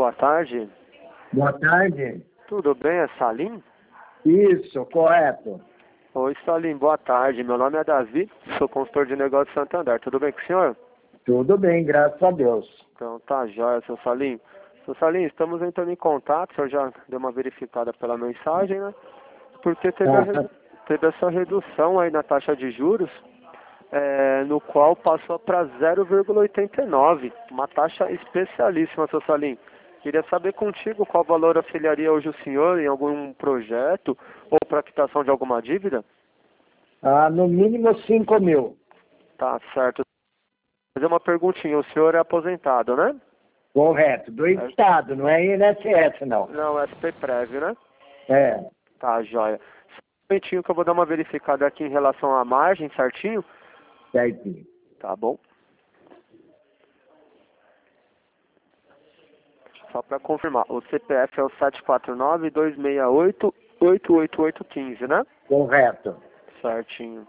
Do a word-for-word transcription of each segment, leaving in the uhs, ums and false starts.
boa tarde. Boa tarde. Tudo bem, é Salim? Isso, correto. Oi, Salim, boa tarde. Meu nome é Davi, sou consultor de negócios de Santander. Tudo bem com o senhor? Tudo bem, graças a Deus. Então tá jóia, seu Salim. Seu Salim, estamos entrando em contato, o senhor já deu uma verificada pela mensagem, né? Porque teve, a, Ah, teve essa redução aí na taxa de juros, é, no qual passou para zero vírgula oitenta e nove, uma taxa especialíssima, seu Salim. Queria saber contigo qual valor afiliaria hoje o senhor em algum projeto ou para quitação de alguma dívida? ah, no mínimo cinco mil. Tá certo. Vou fazer uma perguntinha, o senhor é aposentado, né? Correto. Do Estado, não é I N S S, não. Não, S P Prévio, né? É, Tá, joia. Só um momentinho que eu vou dar uma verificada aqui em relação à margem, certinho? certinho. Tá bom. Só para confirmar, o C P F é o sete quatro nove, dois seis oito, oito oito oito um cinco, né? Correto. Certinho.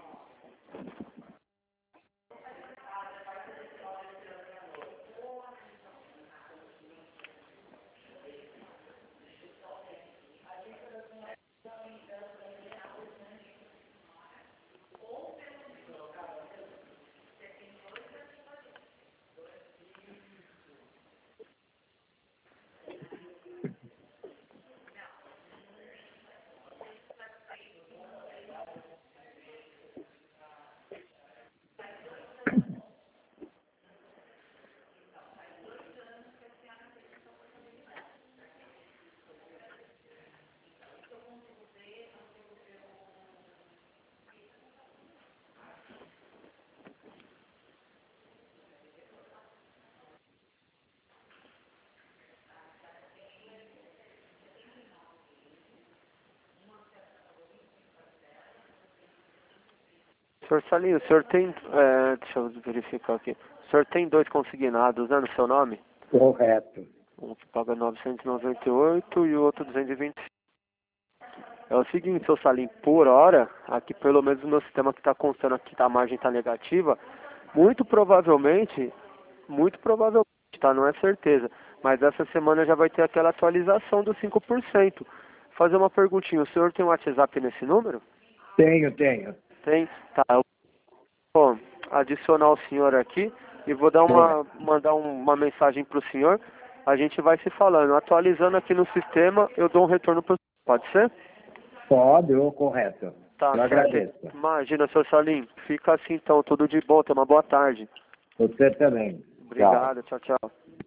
Senhor Salinho, o senhor tem, é, deixa eu verificar aqui, o senhor tem dois consignados, né, no seu nome? Correto. Um que paga novecentos e noventa e oito e o outro duzentos e vinte e cinco. É o seguinte, seu Salim, por hora, aqui pelo menos no meu sistema que está constando aqui, tá, a margem está negativa, muito provavelmente, muito provavelmente, tá, não é certeza, mas essa semana já vai ter aquela atualização dos cinco por cento. Fazer uma perguntinha, o senhor tem um WhatsApp nesse número? Tenho, tenho. Tem? Tá, eu vou adicionar o senhor aqui e vou dar uma, mandar um- uma mensagem para o senhor, a gente vai se falando, atualizando aqui no sistema, eu dou um retorno para o senhor, pode ser? Pode, ou correto. Tá Eu certo. agradeço. Imagina, seu Salim. Fica assim então, tudo de bom, tenha uma boa tarde. Você também. Tchau. Obrigado, tchau, tchau.